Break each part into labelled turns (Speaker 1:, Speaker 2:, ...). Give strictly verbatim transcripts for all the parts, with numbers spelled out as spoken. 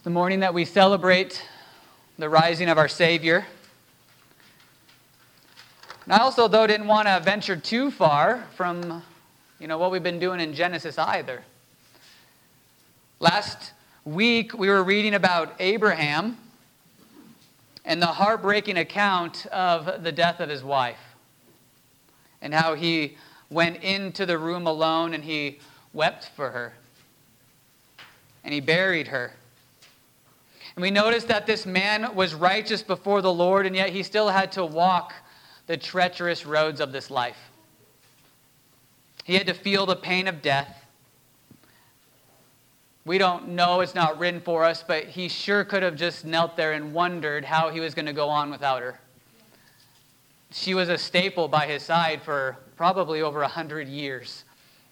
Speaker 1: It's the morning that we celebrate the rising of our Savior. And I also, though, didn't want to venture too far from, you know, what we've been doing in Genesis either. Last week, we were reading about Abraham and the heartbreaking account of the death of his wife, and how he went into the room alone and he wept for her, and he buried her. And we noticed that this man was righteous before the Lord, and yet he still had to walk the treacherous roads of this life. He had to feel the pain of death. We don't know, it's not written for us, but he sure could have just knelt there and wondered how he was going to go on without her. She was a staple by his side for probably over a hundred years.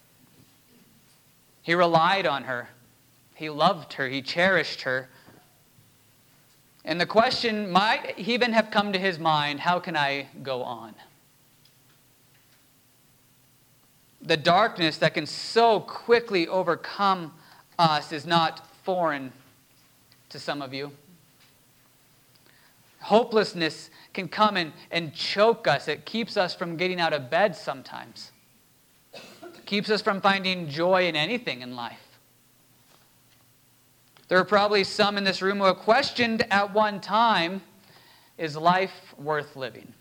Speaker 1: He relied on her. He loved her. He cherished her. And the question might even have come to his mind, how can I go on? The darkness that can so quickly overcome us is not foreign to some of you. Hopelessness can come and, and choke us. It keeps us from getting out of bed sometimes. It keeps us from finding joy in anything in life. There are probably some in this room who have questioned at one time, is life worth living?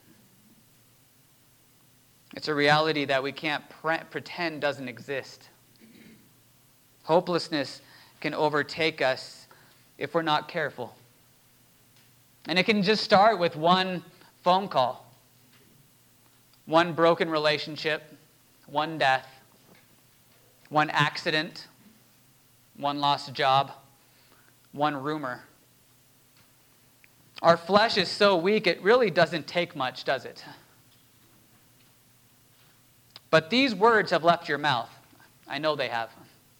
Speaker 1: It's a reality that we can't pre- pretend doesn't exist. Hopelessness can overtake us if we're not careful. And it can just start with one phone call, one broken relationship, one death, one accident, one lost job, one rumor. Our flesh is so weak, it really doesn't take much, does it? But these words have left your mouth. I know they have.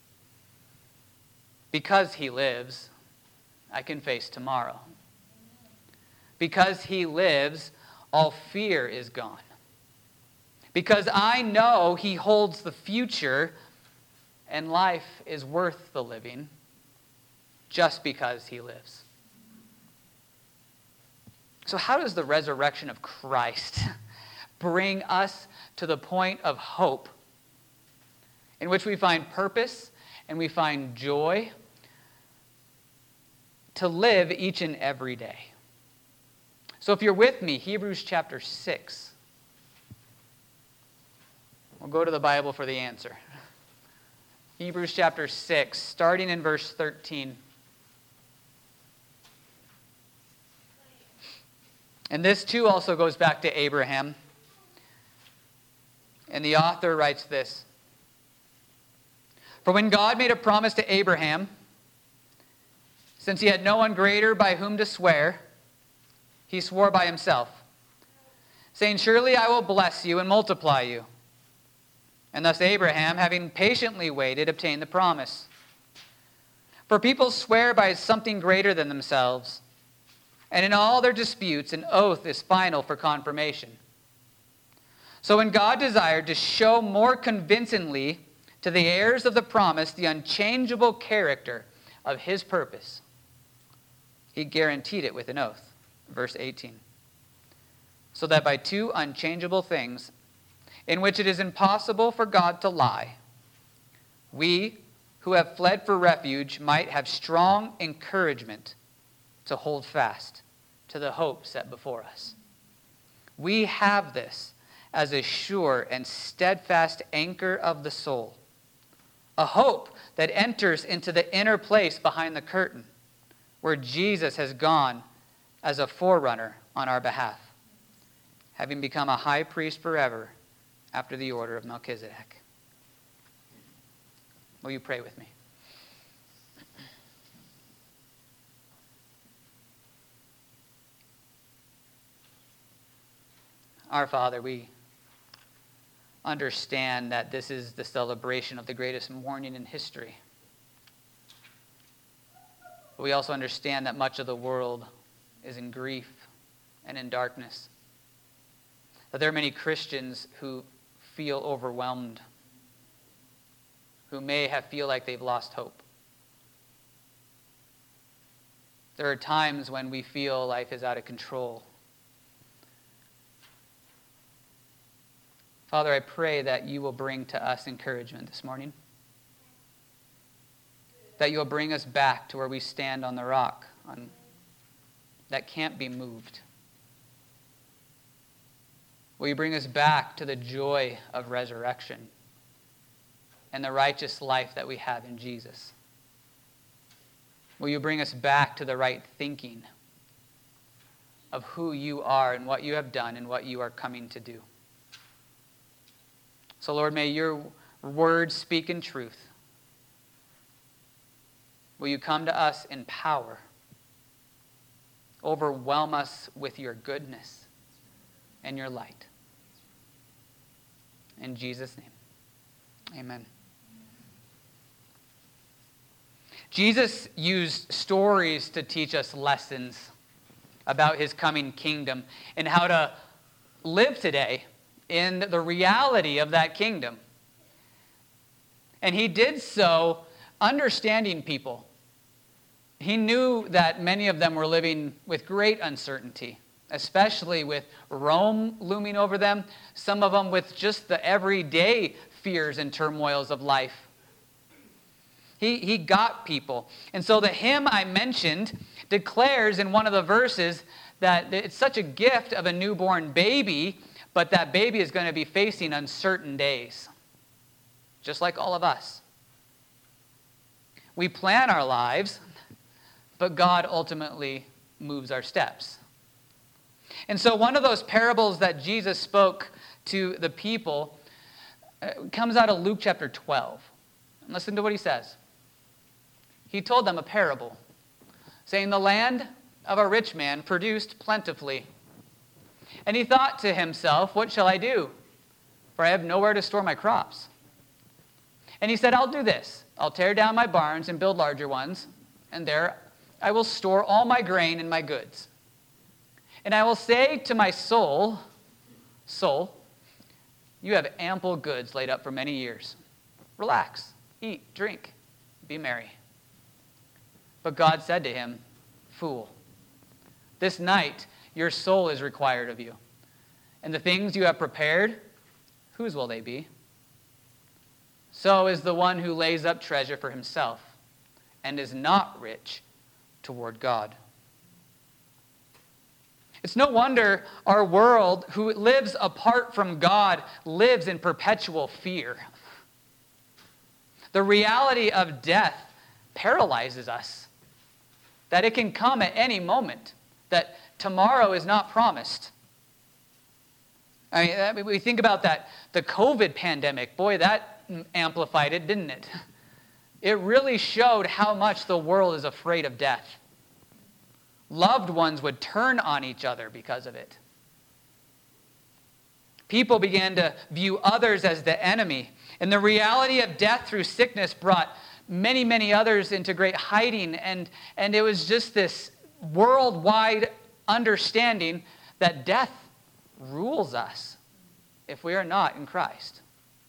Speaker 1: Because he lives, I can face tomorrow. Because he lives, all fear is gone. Because I know he holds the future, and life is worth the living. Just because he lives. So how does the resurrection of Christ bring us to the point of hope in which we find purpose and we find joy to live each and every day? So if you're with me, Hebrews chapter six. We'll go to the Bible for the answer. Hebrews chapter six, starting in verse thirteen. And this too also goes back to Abraham. And the author writes this. For when God made a promise to Abraham, since he had no one greater by whom to swear, he swore by himself, saying, surely I will bless you and multiply you. And thus Abraham, having patiently waited, obtained the promise. For people swear by something greater than themselves, and in all their disputes, an oath is final for confirmation. So when God desired to show more convincingly to the heirs of the promise the unchangeable character of his purpose, he guaranteed it with an oath. Verse eighteen. So that by two unchangeable things, in which it is impossible for God to lie, we who have fled for refuge might have strong encouragement to hold fast to the hope set before us. We have this as a sure and steadfast anchor of the soul, a hope that enters into the inner place behind the curtain, where Jesus has gone as a forerunner on our behalf, having become a high priest forever after the order of Melchizedek. Will you pray with me? Our Father, we understand that this is the celebration of the greatest morning in history. But we also understand that much of the world is in grief and in darkness. That there are many Christians who feel overwhelmed, who may have feel like they've lost hope. There are times when we feel life is out of control. Father, I pray that you will bring to us encouragement this morning. That you'll bring us back to where we stand on the rock on, that can't be moved. Will you bring us back to the joy of resurrection and the righteous life that we have in Jesus? Will you bring us back to the right thinking of who you are and what you have done and what you are coming to do? So, Lord, may your word speak in truth. Will you come to us in power? Overwhelm us with your goodness and your light. In Jesus' name, amen. Jesus used stories to teach us lessons about his coming kingdom and how to live today in the reality of that kingdom. And he did so understanding people. He knew that many of them were living with great uncertainty, especially with Rome looming over them, some of them with just the everyday fears and turmoils of life. He, he got people. And so the hymn I mentioned declares in one of the verses that it's such a gift of a newborn baby, but that baby is going to be facing uncertain days, just like all of us. We plan our lives, but God ultimately moves our steps. And so one of those parables that Jesus spoke to the people comes out of Luke chapter twelve. Listen to what he says. He told them a parable, saying, "The land of a rich man produced plentifully. And he thought to himself, 'What shall I do? For I have nowhere to store my crops.' And he said, 'I'll do this. I'll tear down my barns and build larger ones, and there I will store all my grain and my goods. And I will say to my soul, soul, you have ample goods laid up for many years. Relax, eat, drink, be merry.' But God said to him, 'Fool, this night your soul is required of you. And the things you have prepared, whose will they be? So is the one who lays up treasure for himself and is not rich toward God.'" It's no wonder our world, who lives apart from God, lives in perpetual fear. The reality of death paralyzes us, that it can come at any moment, that tomorrow is not promised. I mean, we think about that, the COVID pandemic. Boy, that amplified it, didn't it? It really showed how much the world is afraid of death. Loved ones would turn on each other because of it. People began to view others as the enemy. And the reality of death through sickness brought many, many others into great hiding. And, and it was just this worldwide understanding that death rules us if we are not in Christ.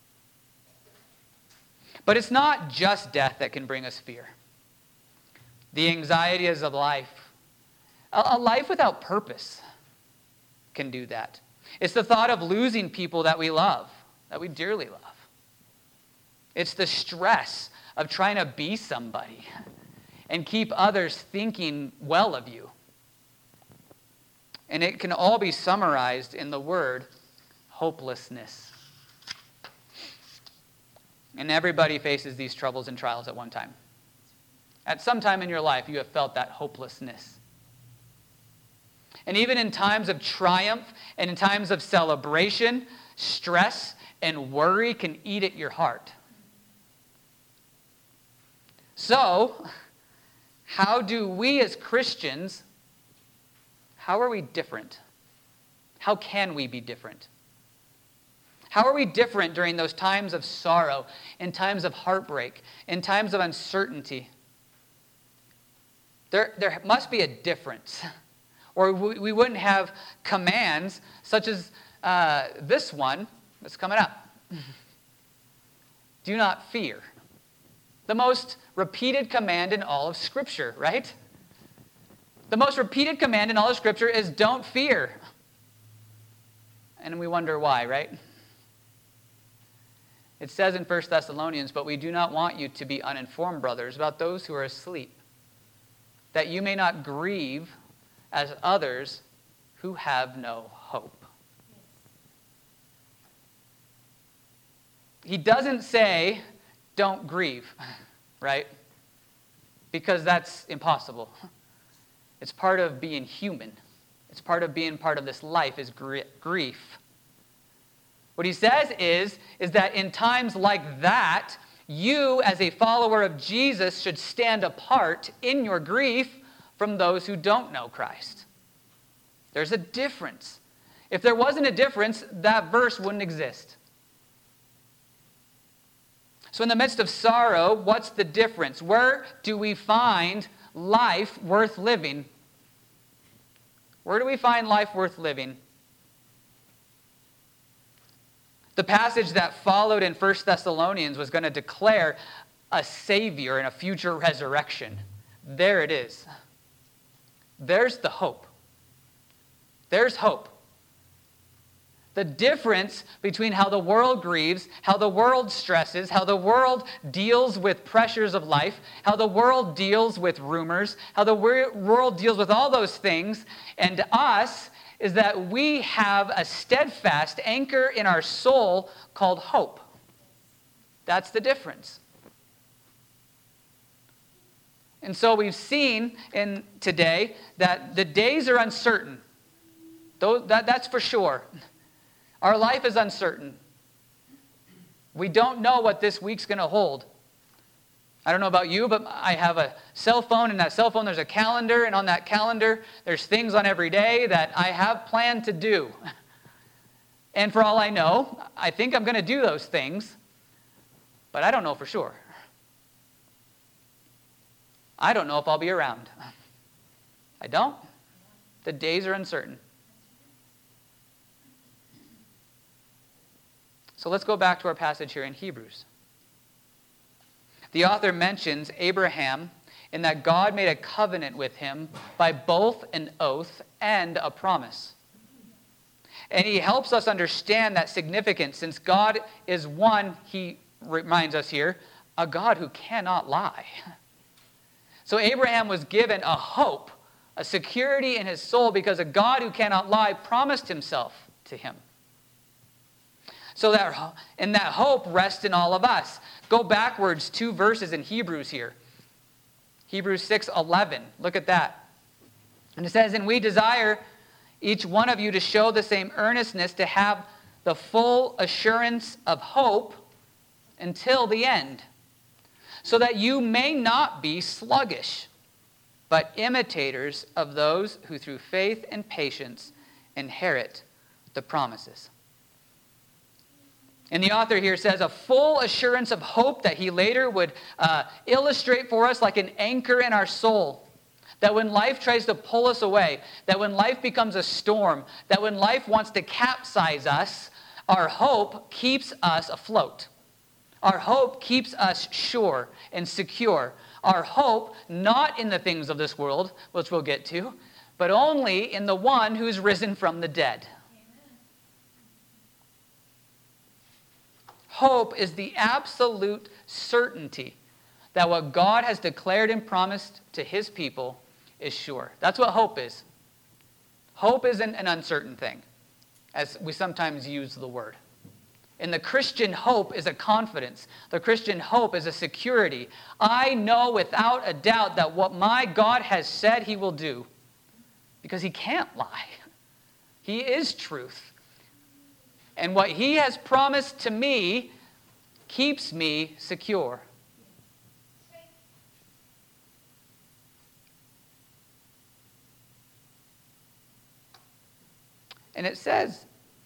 Speaker 1: But it's not just death that can bring us fear. The anxieties of life, a life without purpose, can do that. It's the thought of losing people that we love, that we dearly love. It's the stress of trying to be somebody and keep others thinking well of you. And it can all be summarized in the word hopelessness. And everybody faces these troubles and trials at one time. At some time in your life, you have felt that hopelessness. And even in times of triumph and in times of celebration, stress and worry can eat at your heart. So, how do we as Christians, how are we different? How can we be different? How are we different during those times of sorrow, in times of heartbreak, in times of uncertainty? There, there must be a difference. Or we, we wouldn't have commands such as uh, this one that's coming up. Do not fear. The most repeated command in all of Scripture, right? The most repeated command in all of Scripture is don't fear. And we wonder why, right? It says in First Thessalonians, but we do not want you to be uninformed, brothers, about those who are asleep, that you may not grieve as others who have no hope. He doesn't say, don't grieve, right? Because that's impossible. It's part of being human. It's part of being part of this life is grief. What he says is, is that in times like that, you as a follower of Jesus should stand apart in your grief from those who don't know Christ. There's a difference. If there wasn't a difference, that verse wouldn't exist. So in the midst of sorrow, what's the difference? Where do we find life worth living? Where do we find life worth living? The passage that followed in First Thessalonians was going to declare a Savior and a future resurrection. There it is. There's the hope. There's hope. The difference between how the world grieves, how the world stresses, how the world deals with pressures of life, how the world deals with rumors, how the world deals with all those things, and us is that we have a steadfast anchor in our soul called hope. That's the difference. And so we've seen in today that the days are uncertain. Those, that, that's for sure. Our life is uncertain. We don't know what this week's going to hold. I don't know about you, but I have a cell phone, and that cell phone there's a calendar, and on that calendar there's things on every day that I have planned to do. And for all I know, I think I'm going to do those things, but I don't know for sure. I don't know if I'll be around. I don't. The days are uncertain. So let's go back to our passage here in Hebrews. The author mentions Abraham in that God made a covenant with him by both an oath and a promise. And he helps us understand that significance since God is one, he reminds us here, a God who cannot lie. So Abraham was given a hope, a security in his soul because a God who cannot lie promised himself to him. So that and that hope rests in all of us. Go backwards two verses in Hebrews here. Hebrews six eleven. Look at that. And it says, and we desire each one of you to show the same earnestness to have the full assurance of hope until the end, so that you may not be sluggish, but imitators of those who through faith and patience inherit the promises. And the author here says a full assurance of hope that he later would uh, illustrate for us like an anchor in our soul. That when life tries to pull us away, that when life becomes a storm, that when life wants to capsize us, our hope keeps us afloat. Our hope keeps us sure and secure. Our hope not in the things of this world, which we'll get to, but only in the one who's risen from the dead. Hope is the absolute certainty that what God has declared and promised to his people is sure. That's what hope is. Hope isn't an uncertain thing, as we sometimes use the word. And the Christian hope is a confidence. The Christian hope is a security. I know without a doubt that what my God has said he will do, because he can't lie. He is truth. And what he has promised to me keeps me secure. And it says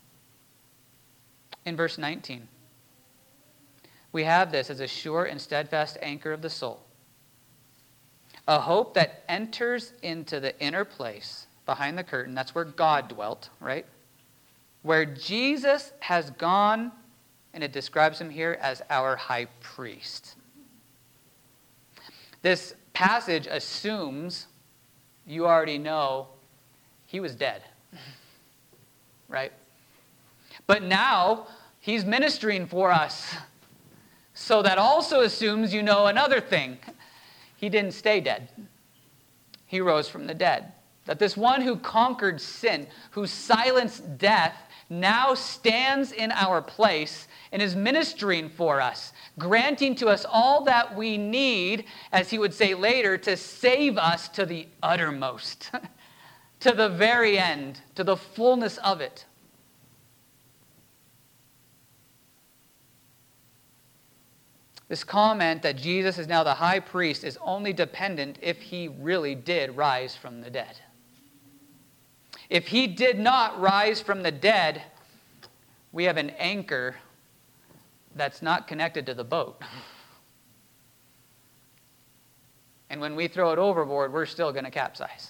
Speaker 1: in verse nineteen, we have this as a sure and steadfast anchor of the soul. A hope that enters into the inner place behind the curtain. That's where God dwelt, right? Where Jesus has gone, and it describes him here as our high priest. This passage assumes you already know he was dead, right? But now he's ministering for us. So that also assumes you know another thing. He didn't stay dead. He rose from the dead. That this one who conquered sin, who silenced death, now stands in our place and is ministering for us, granting to us all that we need, as he would say later, to save us to the uttermost, to the very end, to the fullness of it. This comment that Jesus is now the high priest is only dependent if he really did rise from the dead. If he did not rise from the dead, we have an anchor that's not connected to the boat. And when we throw it overboard, we're still going to capsize.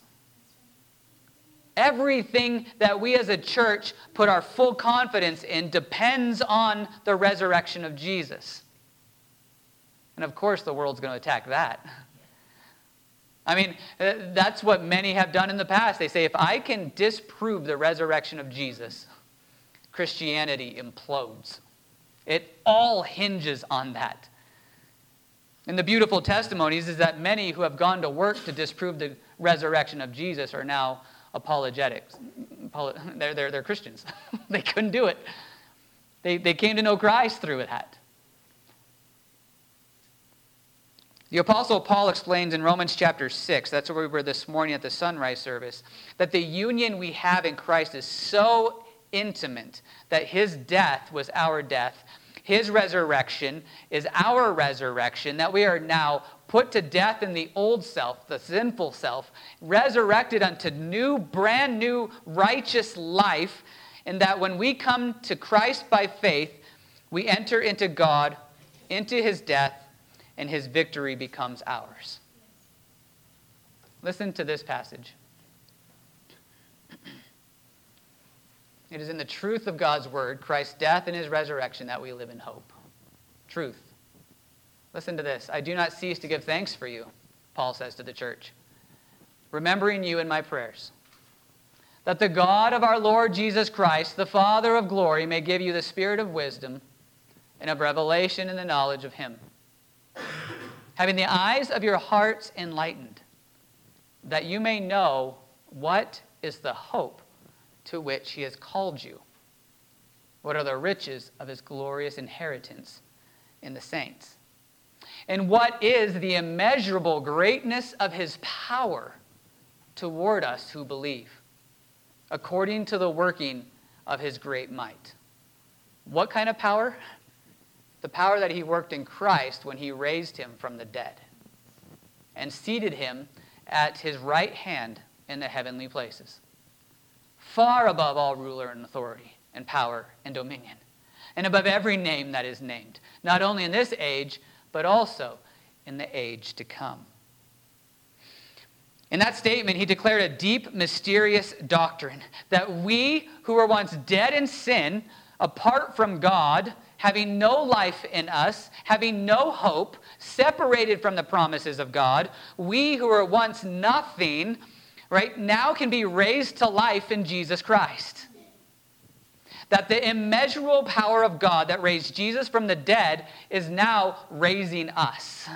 Speaker 1: Everything that we as a church put our full confidence in depends on the resurrection of Jesus. And of course, the world's going to attack that. I mean, that's what many have done in the past. They say, if I can disprove the resurrection of Jesus, Christianity implodes. It all hinges on that. And the beautiful testimonies is that many who have gone to work to disprove the resurrection of Jesus are now apologetics. They're, they're, they're Christians. They couldn't do it. They, they came to know Christ through that. The Apostle Paul explains in Romans chapter six, that's where we were this morning at the sunrise service, that the union we have in Christ is so intimate that his death was our death, his resurrection is our resurrection, that we are now put to death in the old self, the sinful self, resurrected unto new, brand new, righteous life, and that when we come to Christ by faith, we enter into God, into his death, and his victory becomes ours. Listen to this passage. It is in the truth of God's word, Christ's death and his resurrection, that we live in hope. Truth. Listen to this. I do not cease to give thanks for you, Paul says to the church, remembering you in my prayers, that the God of our Lord Jesus Christ, the Father of glory, may give you the spirit of wisdom and of revelation in the knowledge of him, having the eyes of your hearts enlightened, that you may know what is the hope to which he has called you, what are the riches of his glorious inheritance in the saints, and what is the immeasurable greatness of his power toward us who believe, according to the working of his great might. What kind of power? The power that he worked in Christ when he raised him from the dead and seated him at his right hand in the heavenly places, far above all ruler and authority and power and dominion, and above every name that is named, not only in this age, but also in the age to come. In that statement, he declared a deep, mysterious doctrine that we who were once dead in sin, apart from God, having no life in us, having no hope, separated from the promises of God, we who were once nothing, right, now can be raised to life in Jesus Christ. That the immeasurable power of God that raised Jesus from the dead is now raising us.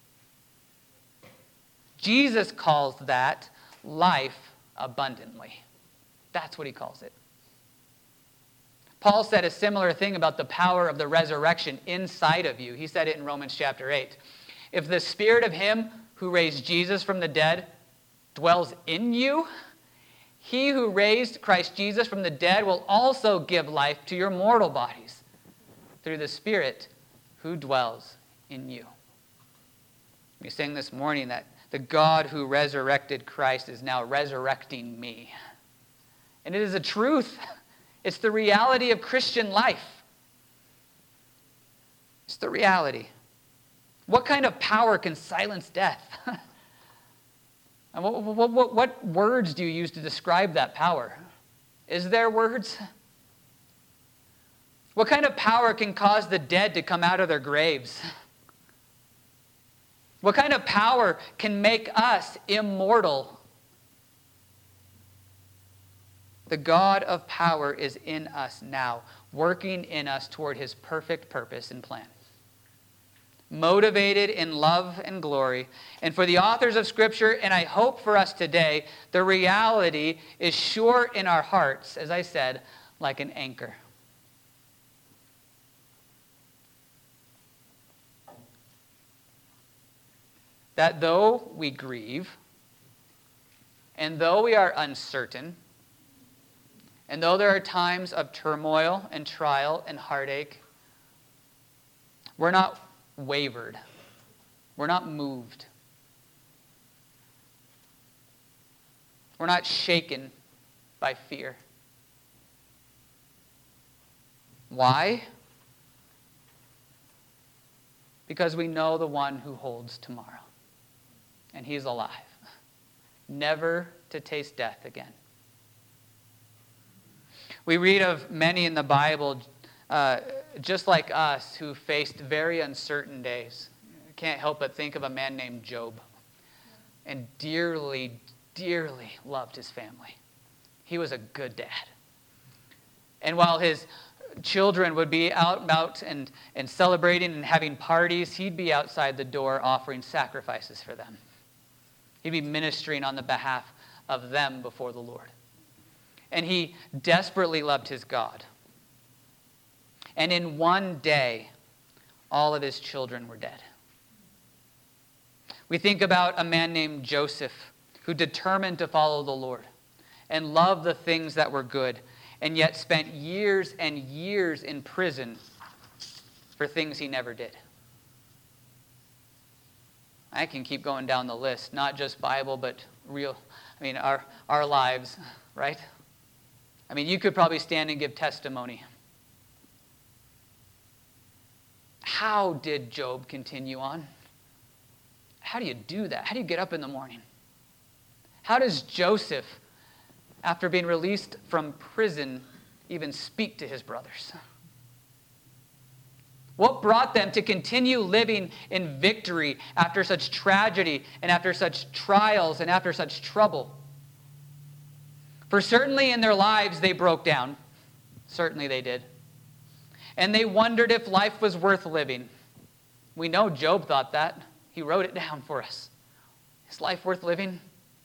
Speaker 1: Jesus calls that life abundantly. That's what he calls it. Paul said a similar thing about the power of the resurrection inside of you. He said it in Romans chapter eight. If the spirit of him who raised Jesus from the dead dwells in you, he who raised Christ Jesus from the dead will also give life to your mortal bodies through the Spirit who dwells in you. We sang this morning that the God who resurrected Christ is now resurrecting me. And it is a truth. It's the reality of Christian life. It's the reality. What kind of power can silence death? And what, what, what, what words do you use to describe that power? Is there words? What kind of power can cause the dead to come out of their graves? What kind of power can make us immortal The God of power is in us now, working in us toward his perfect purpose and plan. Motivated in love and glory. And for the authors of Scripture, and I hope for us today, the reality is sure in our hearts, as I said, like an anchor. That though we grieve, and though we are uncertain, and though there are times of turmoil and trial and heartache, we're not wavered. We're not moved. We're not shaken by fear. Why? Because we know the one who holds tomorrow. And he's alive. Never to taste death again. We read of many in the Bible, uh, just like us, who faced very uncertain days. I can't help but think of a man named Job, and dearly, dearly loved his family. He was a good dad. And while his children would be out, out and, and celebrating and having parties, he'd be outside the door offering sacrifices for them. He'd be ministering on the behalf of them before the Lord. And he desperately loved his God. And in one day, all of his children were dead. We think about a man named Joseph who determined to follow the Lord and love the things that were good, and yet spent years and years in prison for things he never did. I can keep going down the list, not just Bible, but real, I mean, our, our lives, right? I mean, you could probably stand and give testimony. How did Job continue on? How do you do that? How do you get up in the morning? How does Joseph, after being released from prison, even speak to his brothers? What brought them to continue living in victory after such tragedy and after such trials and after such trouble? For certainly in their lives they broke down. Certainly they did. And they wondered if life was worth living. We know Job thought that. He wrote it down for us. Is life worth living?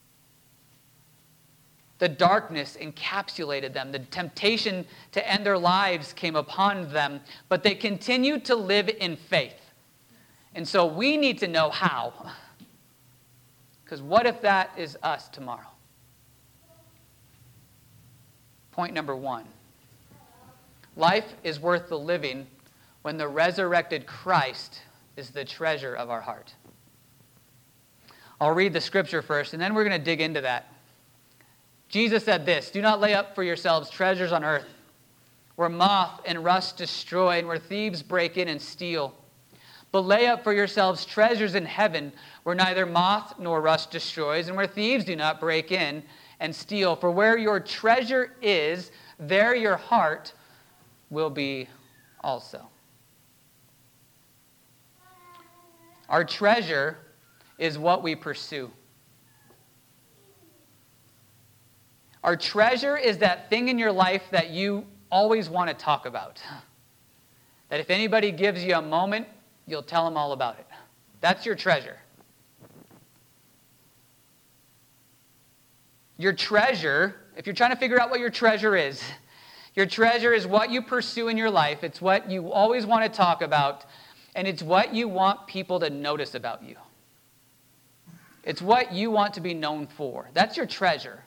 Speaker 1: The darkness encapsulated them. The temptation to end their lives came upon them, but they continued to live in faith. And so we need to know how. Because what if that is us tomorrow? Point number one. Life is worth the living when the resurrected Christ is the treasure of our heart. I'll read the scripture first, and then we're going to dig into that. Jesus said this, "Do not lay up for yourselves treasures on earth, where moth and rust destroy, and where thieves break in and steal. But lay up for yourselves treasures in heaven, where neither moth nor rust destroys, and where thieves do not break in and steal. For where your treasure is, there your heart will be also." Our treasure is what we pursue. Our treasure is that thing in your life that you always want to talk about. That if anybody gives you a moment, you'll tell them all about it. That's your treasure. Your treasure, if you're trying to figure out what your treasure is, your treasure is what you pursue in your life. It's what you always want to talk about, and it's what you want people to notice about you. It's what you want to be known for. That's your treasure.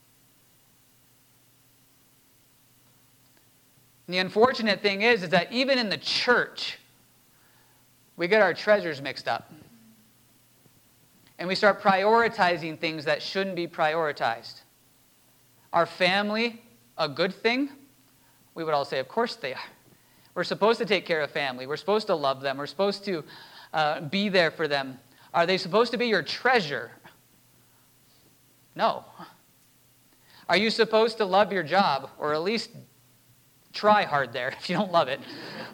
Speaker 1: And the unfortunate thing is, is that even in the church, we get our treasures mixed up. And we start prioritizing things that shouldn't be prioritized. Our family, a good thing? We would all say, of course they are. We're supposed to take care of family. We're supposed to love them. We're supposed to uh, be there for them. Are they supposed to be your treasure? No. Are you supposed to love your job, or at least try hard there if you don't love it?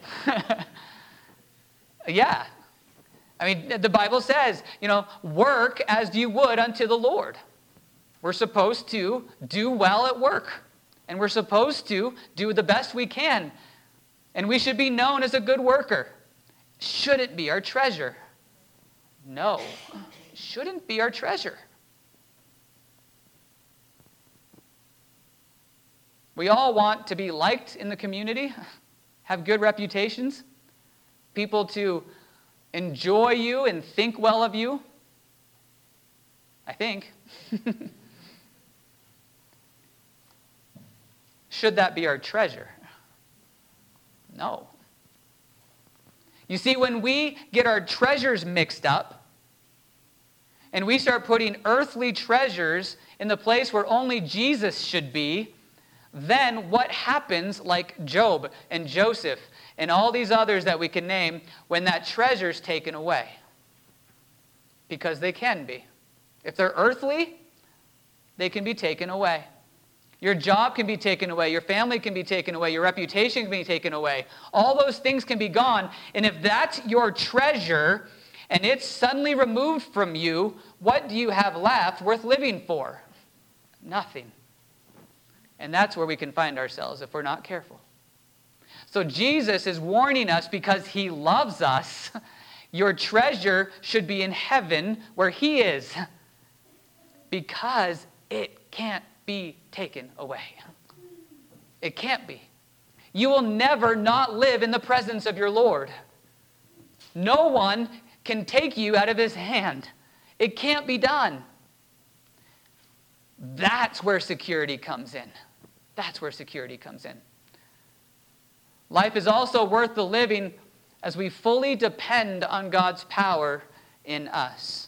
Speaker 1: Yeah. I mean, the Bible says, you know, work as you would unto the Lord. We're supposed to do well at work And we're supposed to do the best we can. And we should be known as a good worker. Should it be our treasure? No, it shouldn't be our treasure. We all want to be liked in the community, have good reputations, people to enjoy you and think well of you. I think. Should that be our treasure? No. You see, when we get our treasures mixed up and we start putting earthly treasures in the place where only Jesus should be, then what happens, like Job and Joseph and all these others that we can name, when that treasure's taken away? Because they can be. If they're earthly, they can be taken away. Your job can be taken away. Your family can be taken away. Your reputation can be taken away. All those things can be gone. And if that's your treasure and it's suddenly removed from you, what do you have left worth living for? Nothing. And that's where we can find ourselves if we're not careful. So Jesus is warning us because he loves us. Your treasure should be in heaven where he is. Because it can't be taken away. It can't be. You will never not live in the presence of your Lord. No one can take you out of his hand. It can't be done. That's where security comes in. That's where security comes in. Life is also worth the living as we fully depend on God's power in us.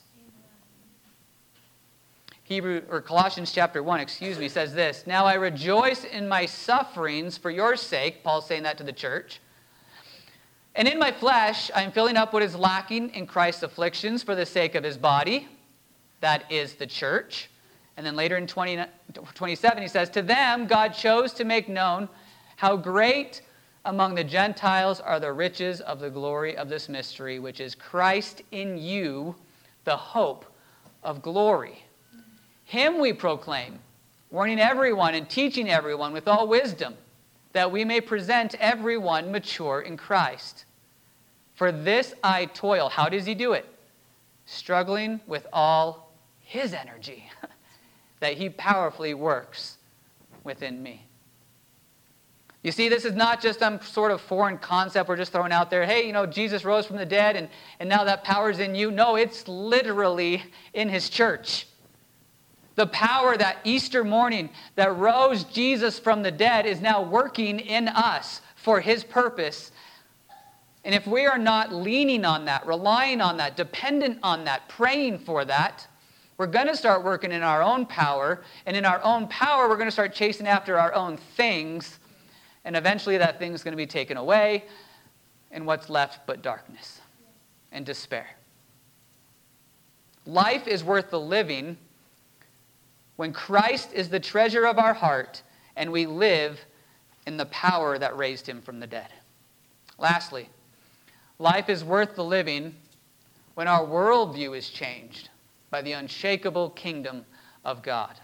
Speaker 1: Hebrew or Colossians chapter one, excuse me, says this: "Now I rejoice in my sufferings for your sake," Paul's saying that to the church. "And in my flesh I am filling up what is lacking in Christ's afflictions for the sake of his body," that is the church. And then later in twenty, twenty-seven he says, "To them God chose to make known how great among the Gentiles are the riches of the glory of this mystery, which is Christ in you, the hope of glory. Him we proclaim, warning everyone and teaching everyone with all wisdom, that we may present everyone mature in Christ. For this I toil." How does he do it? Struggling with all his energy that he powerfully works within me. You see, this is not just some sort of foreign concept we're just throwing out there. Hey, you know, Jesus rose from the dead and, and now that power's in you. No, it's literally in his church. The power that Easter morning that rose Jesus from the dead is now working in us for his purpose. And if we are not leaning on that, relying on that, dependent on that, praying for that, we're going to start working in our own power. And in our own power, we're going to start chasing after our own things. And eventually that thing's going to be taken away. And what's left but darkness and despair. Life is worth the living when Christ is the treasure of our heart and we live in the power that raised him from the dead. Lastly, life is worth the living when our worldview is changed by the unshakable kingdom of God.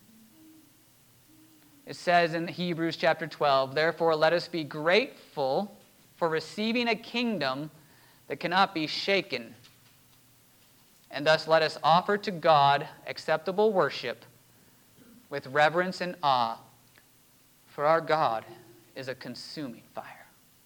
Speaker 1: It says in Hebrews chapter twelve, "Therefore let us be grateful for receiving a kingdom that cannot be shaken. And thus let us offer to God acceptable worship with reverence and awe, for our God is a consuming fire."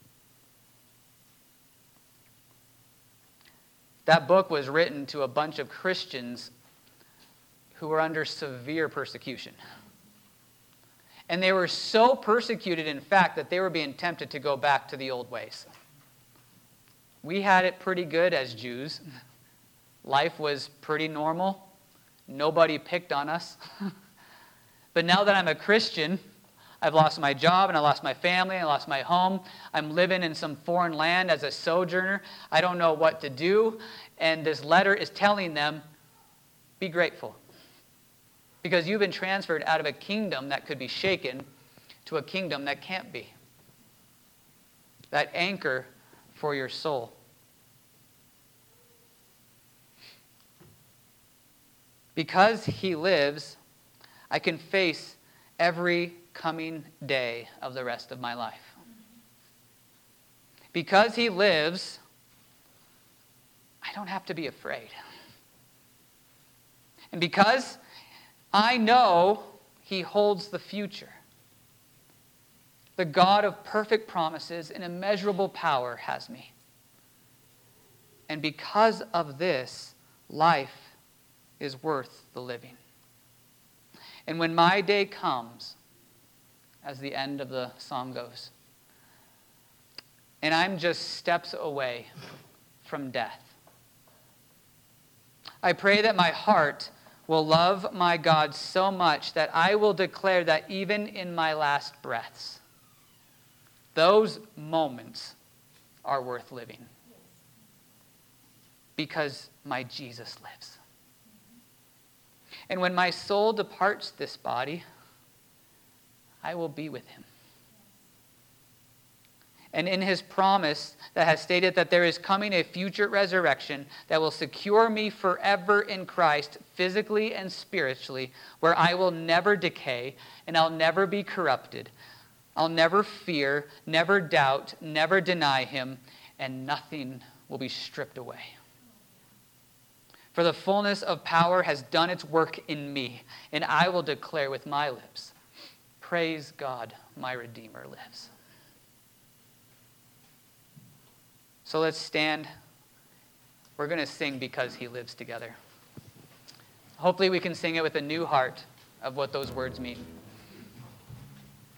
Speaker 1: That book was written to a bunch of Christians who were under severe persecution. And they were so persecuted, in fact, that they were being tempted to go back to the old ways. We had it pretty good as Jews. Life was pretty normal. Nobody picked on us. But now that I'm a Christian, I've lost my job and I lost my family, I lost my home. I'm living in some foreign land as a sojourner. I don't know what to do. And this letter is telling them, be grateful. Because you've been transferred out of a kingdom that could be shaken to a kingdom that can't be. That anchor for your soul. Because he lives, I can face every coming day of the rest of my life. Because he lives, I don't have to be afraid. And because I know he holds the future, the God of perfect promises and immeasurable power has me. And because of this, life is worth the living. And when my day comes, as the end of the song goes, and I'm just steps away from death, I pray that my heart will love my God so much that I will declare that even in my last breaths, those moments are worth living. Because my Jesus lives. And when my soul departs this body, I will be with him. And in his promise that has stated that there is coming a future resurrection that will secure me forever in Christ, physically and spiritually, where I will never decay and I'll never be corrupted. I'll never fear, never doubt, never deny him, and nothing will be stripped away. For the fullness of power has done its work in me, and I will declare with my lips, praise God, my Redeemer lives. So let's stand. We're going to sing Because he lives together. Hopefully we can sing it with a new heart of what those words mean.